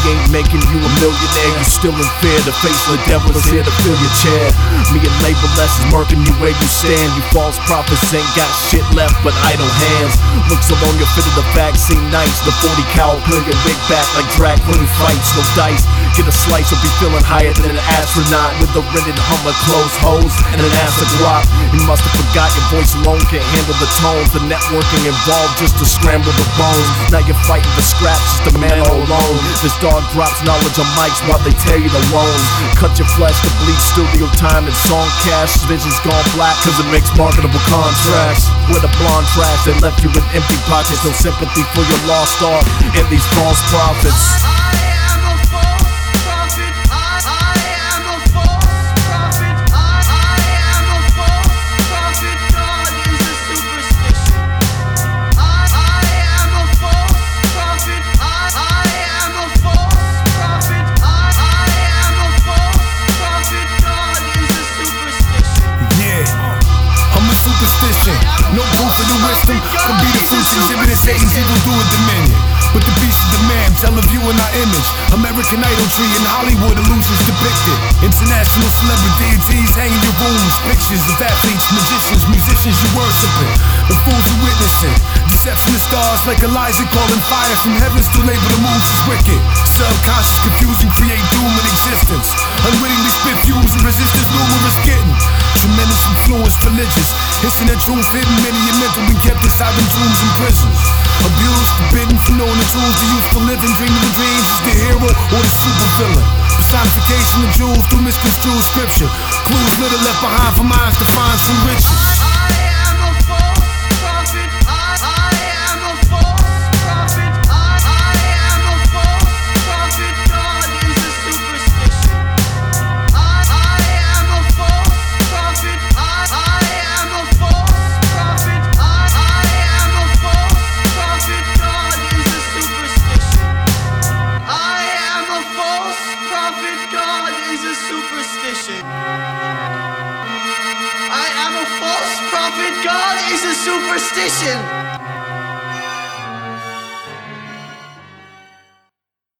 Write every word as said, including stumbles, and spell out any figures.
ain't making you a millionaire. You still in fear, the face of the devil is here to fill your chair. Me and label less is marking you where you stand. You false prophets ain't got shit left but idle hands. Looks along your fit of the vaccine nice. The forty cal peel your big back like drag queen fights. No dice, get a slice or be feeling higher than an astronaut with a rented Hummer, closed hose, and an ass of guap. You must have forgot your voice alone can't handle the tones. The networking involved just to scramble the bones. Now you're fighting for scraps, just a man all alone. This dog drops knowledge on mics while they tear you the loans. Cut your flesh to bleed studio time and song cash. Vision's gone black cause it makes marketable contracts. With a blonde trash, they left you with empty pockets. No sympathy for your lost art and these false prophets. No proof of the wisdom could be the fruits exhibiting Satan's evil doer dominion. But the beast of the man, tell a view in our image. American Idol tree in Hollywood illusions depicted. International celebrity deities hanging your rooms. Pictures of athletes, magicians, musicians you worshiping. The fools you witnessing. Deception of stars like Elijah calling fire from heavens to label the moons as wicked. Subconscious confusion create doom in existence. Unwittingly spit fumes and resistance numerous getting. Tremendous influence religious. Hissing the truth hidden many a mental been kept inside them tombs and prisons. Abused, forbidden for knowing the truth. The useful living, dreaming the dreams is the hero or the super villain. Personification of jewels through misconstrued scripture. Clues little left behind for minds to find some riches. I am a false prophet, God is a superstition.